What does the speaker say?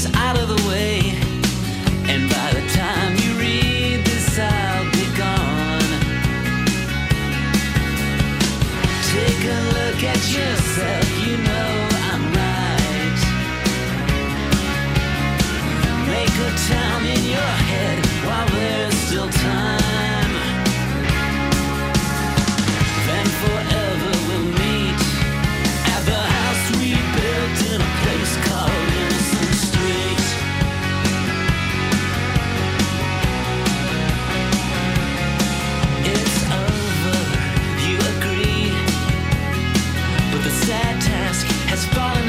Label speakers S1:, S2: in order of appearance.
S1: is out of the way. And by the time you read this, I'll be gone. Take a look at yourself, you know I'm right. Make a town in your head while there's still time. Then forever we'll meet at the house we built in a place called Innocent Street. It's over, you agree, but the sad task has fallen